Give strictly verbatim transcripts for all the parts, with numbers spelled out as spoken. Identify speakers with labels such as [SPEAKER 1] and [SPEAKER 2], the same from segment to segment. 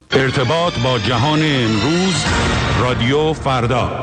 [SPEAKER 1] ارتباط با جهان امروز، رادیو فردا.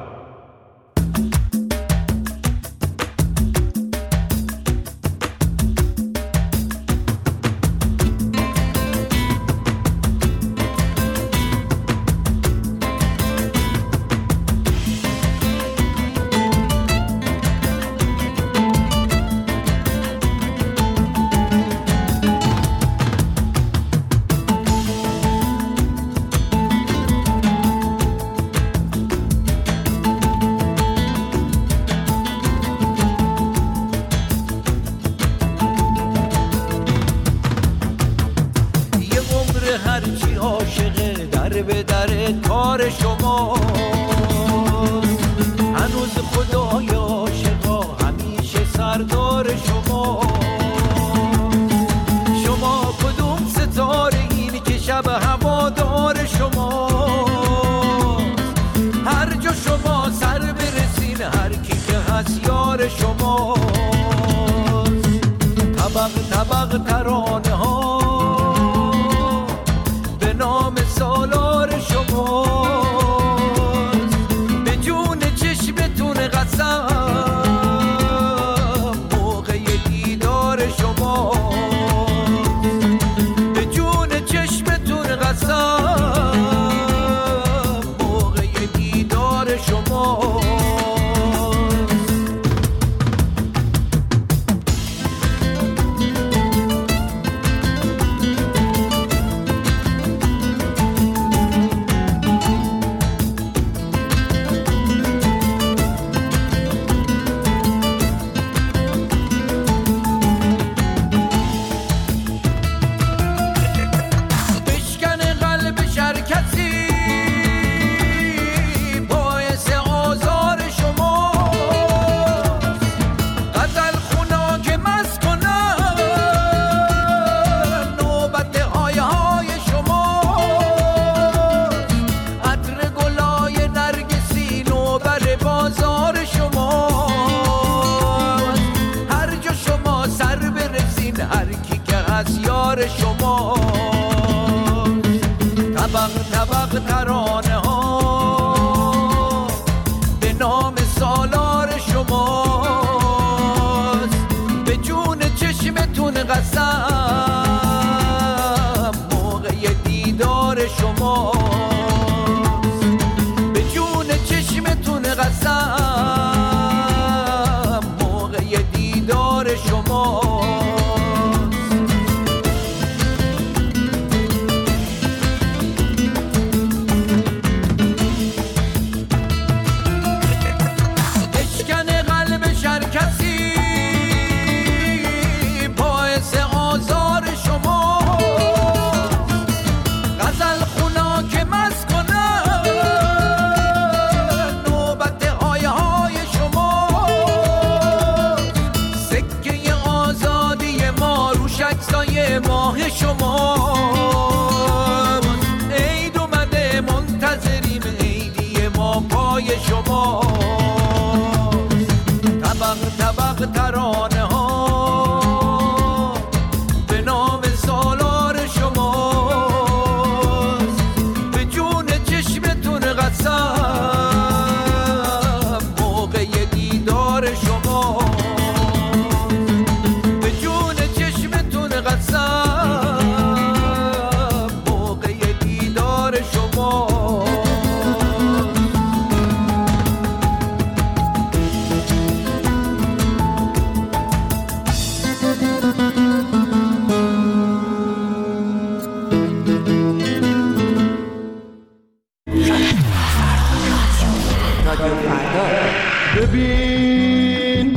[SPEAKER 2] ببین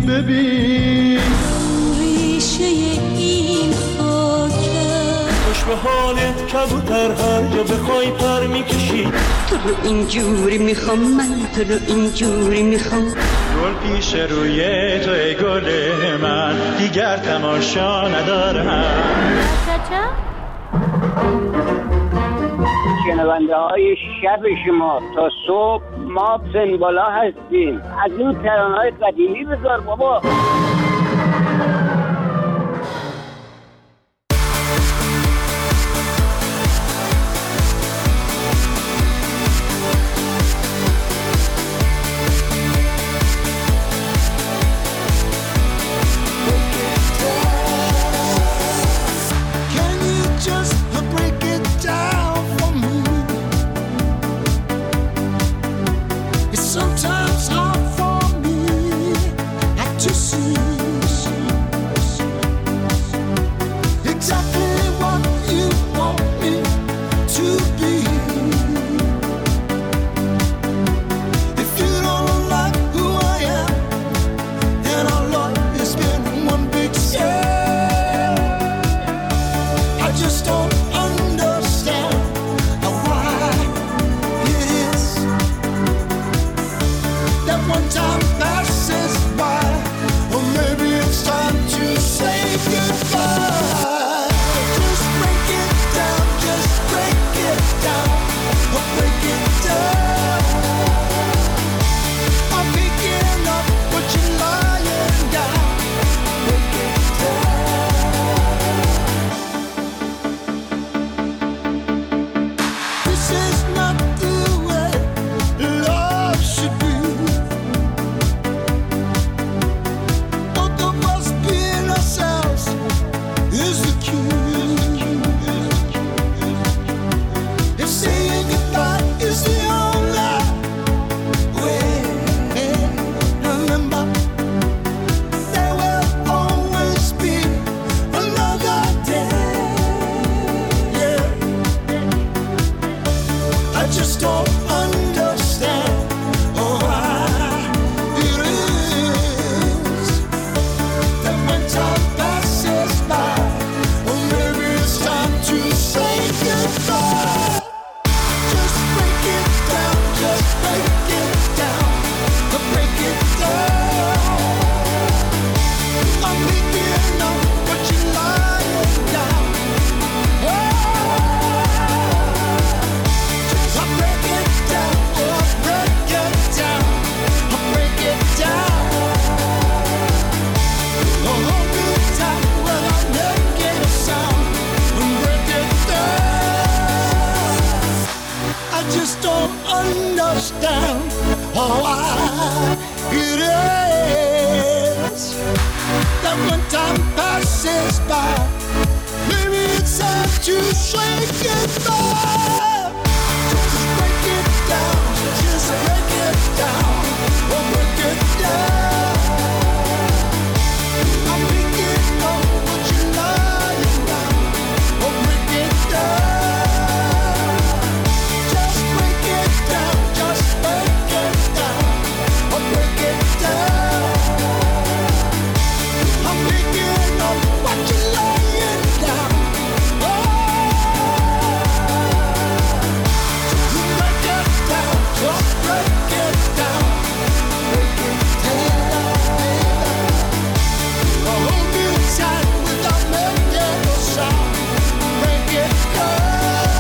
[SPEAKER 2] ببین
[SPEAKER 3] ریشه این خاکه
[SPEAKER 2] خوش به حالت کبوتر هر جا بخوای پر میکشی.
[SPEAKER 3] تو رو اینجوری میخوام من، تو رو اینجوری میخوام.
[SPEAKER 2] گل پیش روی تو ای گل من، دیگر تماشا ندارم.
[SPEAKER 4] شنونده های شب شما تا صبح ما سنبالا هستیم. از این ترانه های قدیمی بذار بابا.
[SPEAKER 5] pass by. Maybe it's time to shake it down. Just break it down, just break it down, oh break it down. I'm picking up what you're lying down, oh break it down. Just break it down, just break it down, oh break it down. I'm picking up what you're lying down, oh. Just break it down, just break it down, break it down. I'll hold you tight without making no sound, break it down.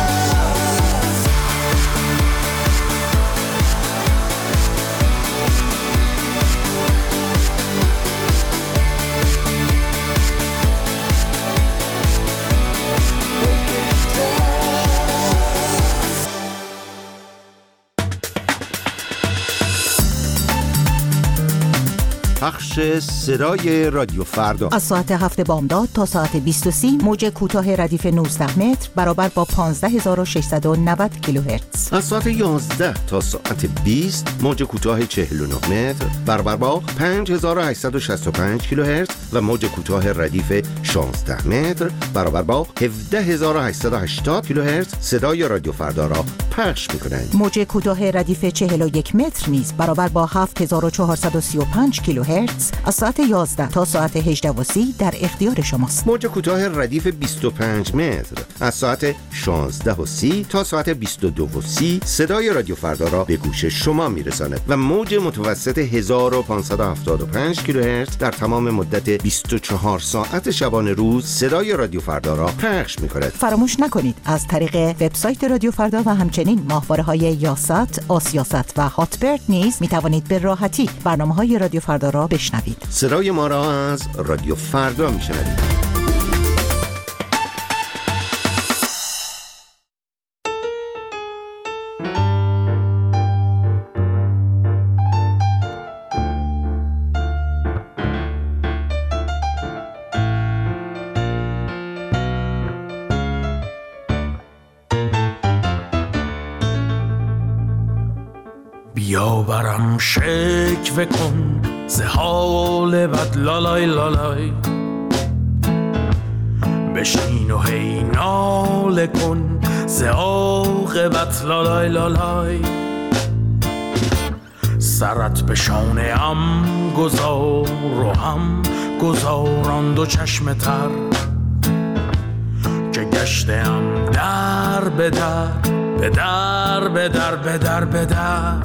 [SPEAKER 6] پخش صدای رادیو فردا
[SPEAKER 7] از ساعت هفت بامداد تا ساعت بیست و سه موج کوتاه ردیف نوزده متر برابر با پانزده هزار و ششصد و نود کیلوهرتز.
[SPEAKER 6] از ساعت یازده تا ساعت بیست موج کوتاه چهل و نه متر برابر با پنج هزار و هشتصد و شصت و پنج کیلوهرتز و موج کوتاه ردیف شانزده متر برابر با هفده هزار و هشتصد و هشتاد کیلوهرتز صدای رادیو فردا را پخش می‌کنند.
[SPEAKER 7] موج کوتاه ردیف چهل و یک متر نیز برابر با هفت هزار و چهارصد و سی و پنج کیلوهرتز از ساعت یازده تا ساعت هجده و سی در اختیار شماست.
[SPEAKER 6] موج کوتاه ردیف بیست و پنج متر از ساعت شانزده و سی تا ساعت بیست و دو و سی صدای رادیو فردا را به گوش شما میرساند و موج متوسط هزار و پانصد و هفتاد و پنج کیلوهرتز در تمام مدت بیست و چهار ساعت شبانه روز صدای رادیو فردا را پخش می‌کند.
[SPEAKER 7] فراموش نکنید از طریق وبسایت رادیو فردا و همچنین ماهواره‌های یاست، آسیاست و هاتبرد نیز می‌توانید به راحتی برنامه‌های رادیو فردا را بشنوید.
[SPEAKER 6] صدای ما را از رادیو فردا میشنوید.
[SPEAKER 8] بیا برم شکوه کن ز حال بد لالای لالای، بشین و هی ناله کن ز عاقبت لالای لالای. سرت به شانه ام گذار و هم گذاران دو چشم تر، که گشتم در به در به در به در به در به در.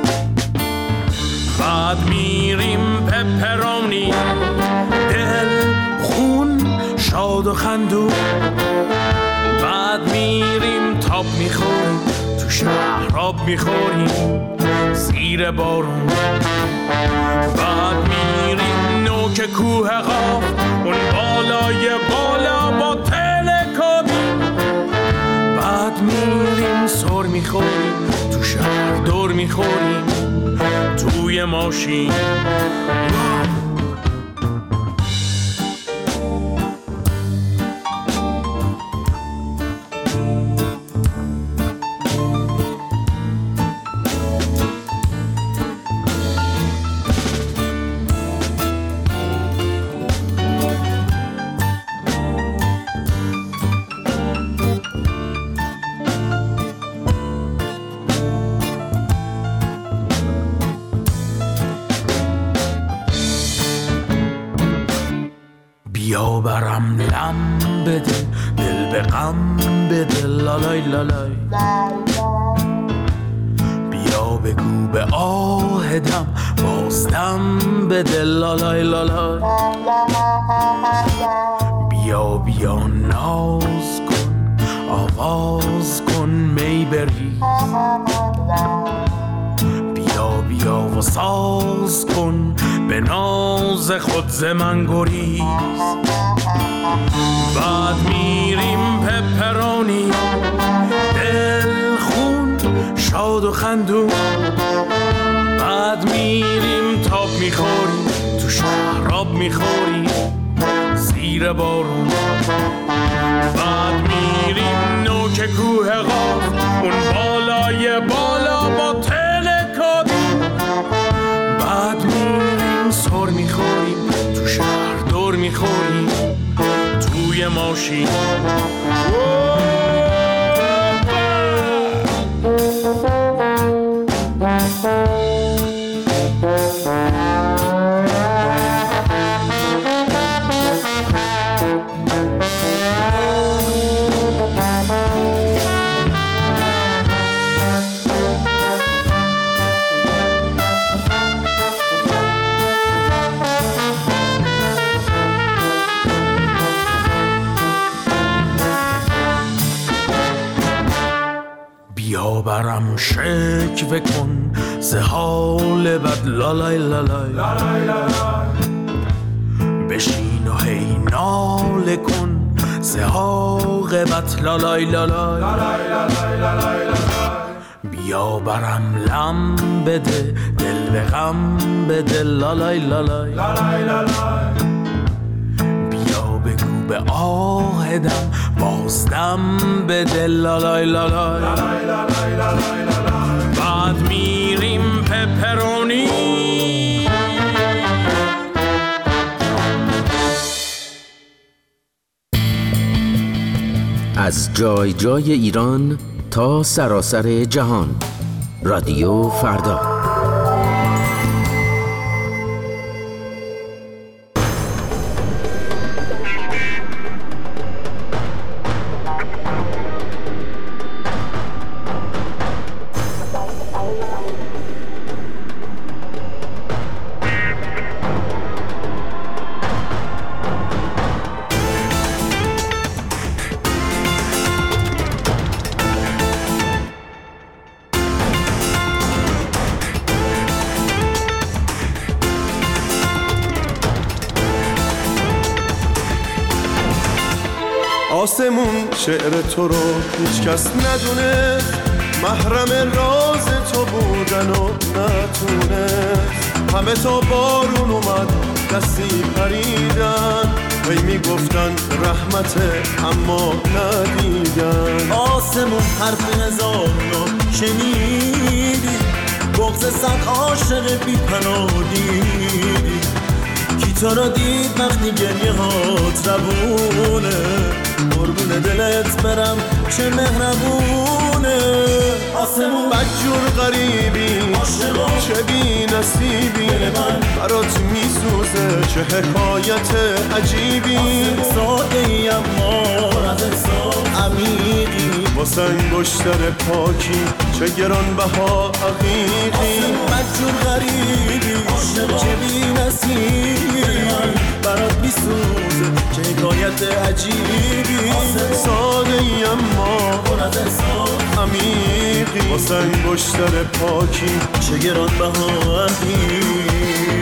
[SPEAKER 8] بعد میریم پپرونی دل خون شاد و خندون، بعد میریم تاب میخوریم تو شهراب میخوریم زیر بارون، بعد میریم نوک کوه قاف اون بالای بالا با تلکابین، بعد میریم سر میخوریم تو شهر دور میخوریم توی ماشین. بیا برم لم بده دل به غم بده لالای لالای، بیا بگو به آهدم بازدم بده لالای لالای. بیا بیا ناز کن آواز کن می بریز، بیا بیا و ساز کن به ناز خود ز من گریز. بعد میریم پپرونی دل خون شاد و خندون، بعد میریم تاب میخوریم تو شهراب میخوریم زیر زیر بارون. بعد میریم نوک کوه قاف، اون بالای بالا با تل کابین. بعد میریم سر میخوریم، تو شهر دور میخوریم، توی ماشین. بیا برم شکوه کن ز حال بد، لالای لالای بشین و هی ناله کن ز عاقبت، لالای لالای بیا برم لم بده دل به غم بده، لالای لالای بیا بگو به آهدم بازدم بده، لالای لالای بعد میریم پپرونی.
[SPEAKER 9] از جای جای ایران تا سراسر جهان، رادیو فردا.
[SPEAKER 10] آسمون شعر تو رو هیچ کس ندونه، محرم راز تو بودن و نتونست. همه تا بارون اومد دستی پریدن، هی میگفتن رحمته اما ندیدن.
[SPEAKER 11] آسمون حرف هزار رو شنیدی، بغض صد عاشق بی پناه دیدی. کی تو رو دید وقتی گریه هات روونه، قربون دلت برم چه مهربونه. آسمون
[SPEAKER 10] بدجور غریبی چه بی نصیبی، برات میسوزه چه حکایت عجیبی.
[SPEAKER 11] ساده ای اما عمیقی،
[SPEAKER 10] واسه انگشتر پاکی چه گران بها عقیقی.
[SPEAKER 11] بدجور غریبی چه بی نصیبی، برات میسوزه چه حکایت عجیبی.
[SPEAKER 10] ساده ای اما عمیقی، واسه انگشتر پاکی
[SPEAKER 11] چه گران بها عقیقی.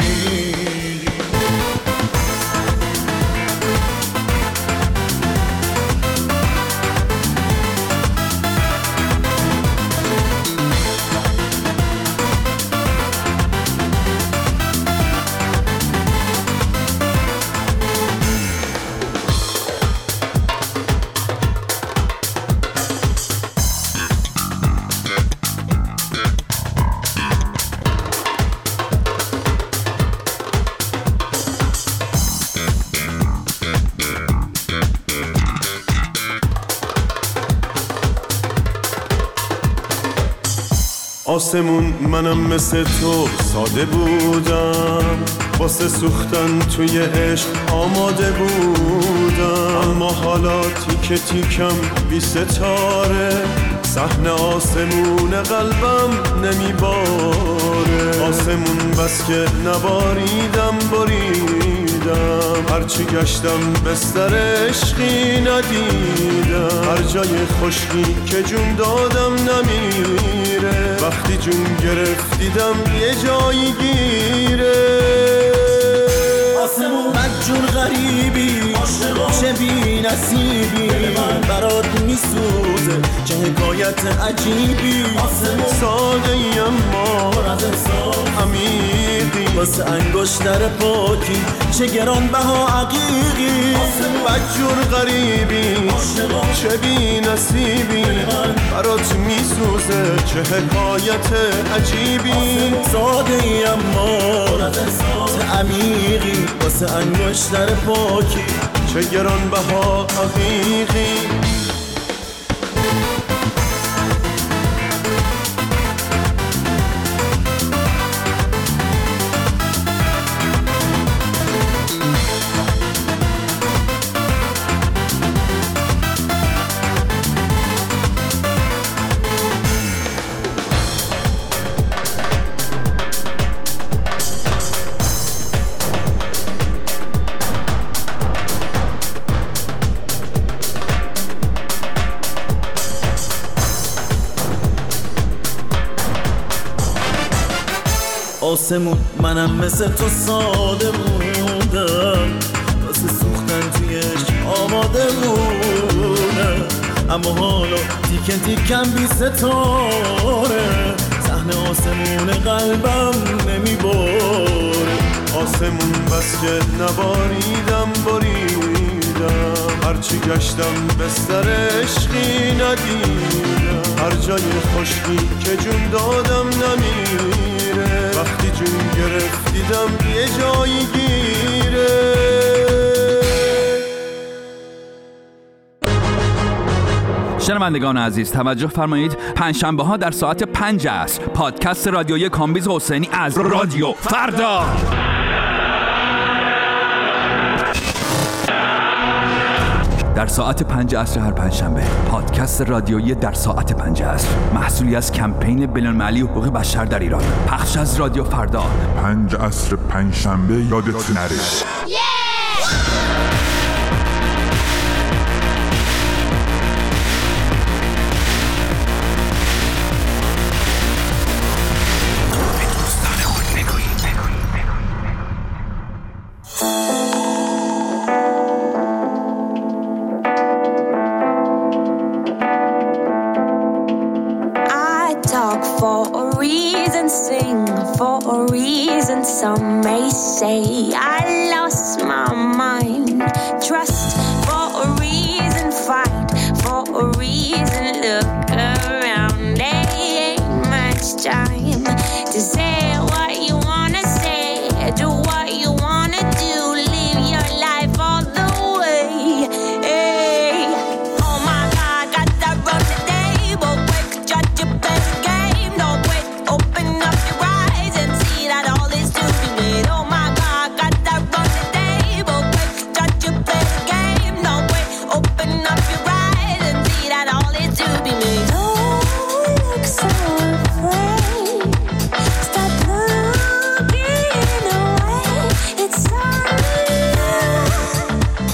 [SPEAKER 10] آسمون منم مثل تو ساده بودم، واسه سوختن توی عشق آماده بودم. اما حالا تیک تیکم بی ستاره، صحنه آسمون قلبم نمیباره. آسمون بس که نباریدم بریدم، هرچی گشتم بستر عشقی ندیدم. هر جای خشکی که جون دادم نمیره، وقتی جون گرفت دیدم یه جایی گیره.
[SPEAKER 11] آسمون بدجور غریبی چه بی نصیبی برات میسوزه چه حکایت عجیبی
[SPEAKER 10] ساده ای اما عمیقی
[SPEAKER 11] واسه انگشتر پاکی چه گران بها عقیقی
[SPEAKER 10] بدجور غریبی چه بی نصیبی برات میسوزه چه حکایت عجیبی
[SPEAKER 11] ساده ای اما عمیقی واسه انگشتر پاکی
[SPEAKER 10] چه گران بها عقیقی
[SPEAKER 11] آسمون منم مثل تو ساده بودم واسه سوختن تویش آماده بودم اما حالا تیکن تیکن بی ستاره صحنه آسمون قلبم نمیباره
[SPEAKER 10] آسمون بس که نباریدم باریدم هرچی گشتم بستر عشقی ندیدم هر جای خشکی که جون دادم نمیره وقتی جون گرفت دیدم یه جایی گیره
[SPEAKER 12] شنوندگان عزیز توجه فرمایید پنجشنبه ها در ساعت پنج است پادکست رادیویی کامبیز حسینی از رادیو فردا در ساعت پنج عصر هر پنجشنبه پادکست رادیویی در ساعت پنج عصر محصولی از کمپین بین‌المللی حقوق بشر در ایران پخش از رادیو فردا
[SPEAKER 13] پنج عصر پنجشنبه یادت نره
[SPEAKER 14] Some may say I lost my mind. Trust for a reason, fight for a reason. Look around, there ain't much time to say what you wanna say, do what you wanna do, live your life all the way. Hey. Oh my God, got that run the table, quick, judge your best game. No wait, open up your eyes and see that all is to be made. Oh my God, got that run the table, quick, judge your best game. No wait, open up your eyes and see that all is to be made. Don't look so afraid. Stop looking away. It's all in you.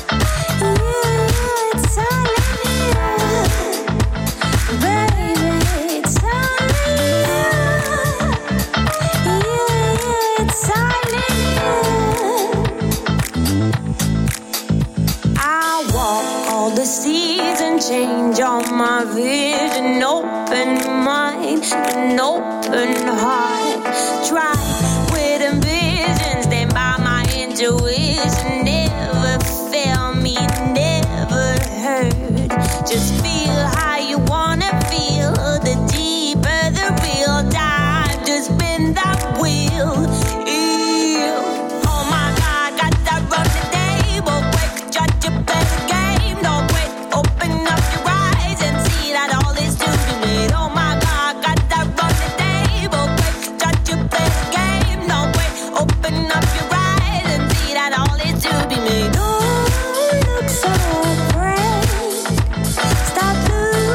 [SPEAKER 14] Yeah, it's all in you. Baby, it's all in you. Yeah, it's all in you. I walk all the seas and change all my vision. Open mind, an open heart. Try with ambition, stand by my intuition. Never fail me, never hurt. Just feel how you wanna feel. The deeper the real dive, just spin that wheel. Ew. Oh my God, got that run the table, quick, judge your best game. No wait, open up your eyes and see that all is to be made. Oh my God, got that run the table, quick, judge your best game. No wait, open up your eyes and see that all is to be made. Don't look so afraid. Stop looking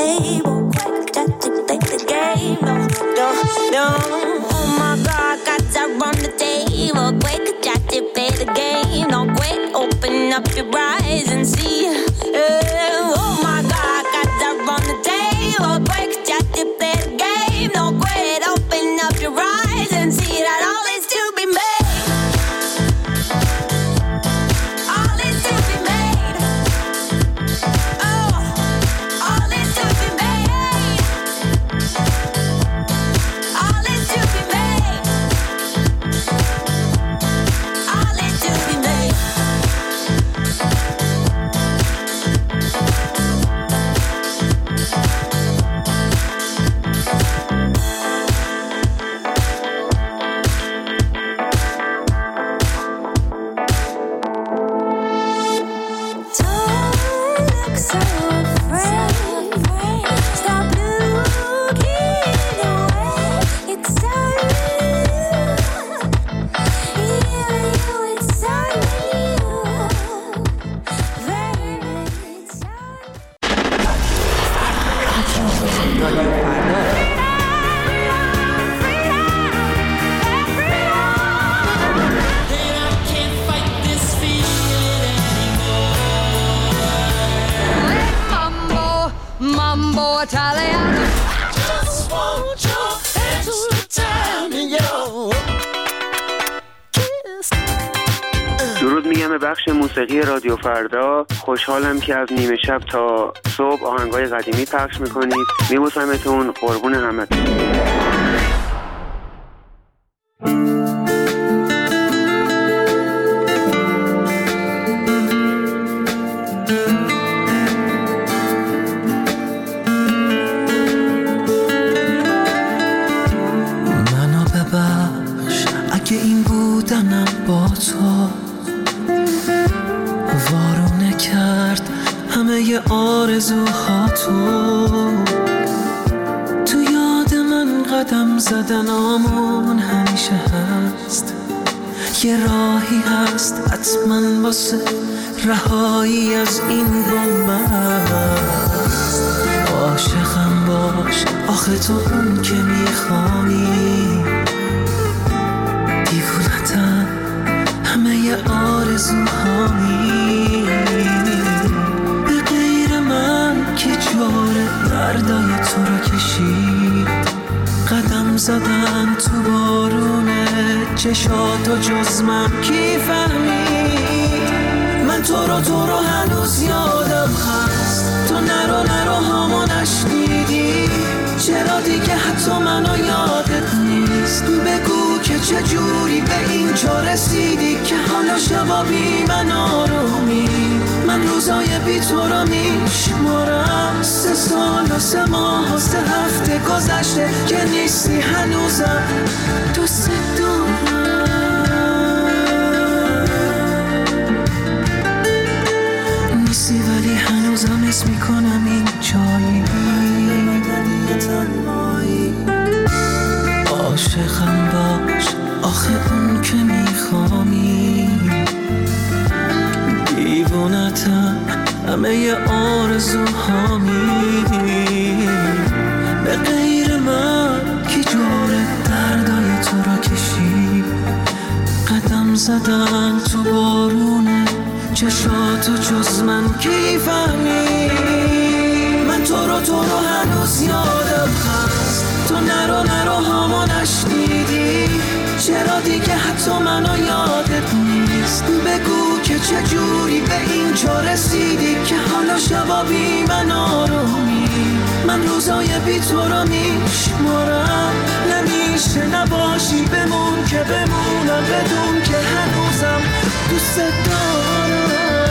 [SPEAKER 14] table. Quick, just to play the game. No, no, no. Oh my God, got to run the table. Quick, just to play the game. No, quick, open up your eyes and see. Uh, oh my God, got to run the table. Quick, just to play the game. No, quick, open up your eyes and see that all is to be made. All is to be made. Oh, all is to be made. All is to be made. All is to be made.
[SPEAKER 5] Mambo Italiano. Just want your extra time in your kiss.
[SPEAKER 15] درود میگم به بخش موسیقی رادیو فردا. خوشحالم که از نیمه شب تا صبح آهنگای قدیمی پخش میکنید. میبوسمتون، قربون همتون.
[SPEAKER 16] آرزوهاتو تو یاد من قدم زدنامون همیشه هست، یه راهی هست حتما واسه رهایی از این بنبست. عاشقم باش آخه تو اون که میخوانی، دیوونتم همه آرزوهامی. که جوره دردای تو رو کشید، قدم زدن تو بارونه چشاتو جز من کی فهمید. من تو رو تو رو هنوز یادم هست، تو نرو نرو هامو نشنیدی. چرا دیگه حتی منو یادت نیست؟ بگو که چجوری به اینجا رسیدی که حالا شبا بی من آرومی. من روزای بی تو رو میشمارم، سه سال و سه ماه و سه هفته گذشته که نیستی هنوزم دوست دارم. نیستی ولی هنوزم حس میکنم این جایی عاشقم باش آخه اون که میخوانی. دیوونتم همه آرزوهامی، به غیر من کی جوره دردای تو رو کشید. قدم زدن تو بارونه چشاتو جز من کی فهمید. من تو رو تو رو هنوز یادم هست، تو نرو نرو هامو نشنیدی. چرا دیگه حتی منو یادت نیست؟ بگو که چجوری به اینجا رسیدی که حالا شبا بی من آرومی. من روزای بی تو رو میشمارم، نمیشه نباشی بمون که بمونم بدون که هنوزم دوست دارم.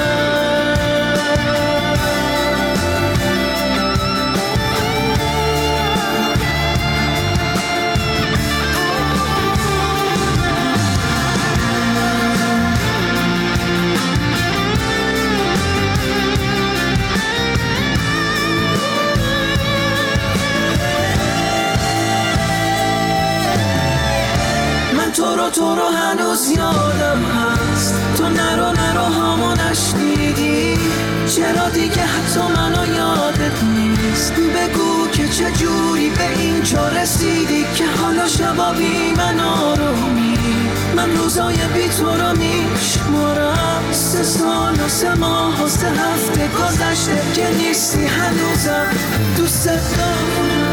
[SPEAKER 16] تو رو تو رو هنوز یادم هست، تو نرو نرو هامو نشنیدی. چرا دیگه حتی منو یادت نیست؟ بگو که چجوری به این جا رسیدی که حالا شبا بی من آرومی. من روزای بی تو رو میشمارم، سه سال و سه ماه و سه هفته گذشته که نیستی هنوزم دوست دارم.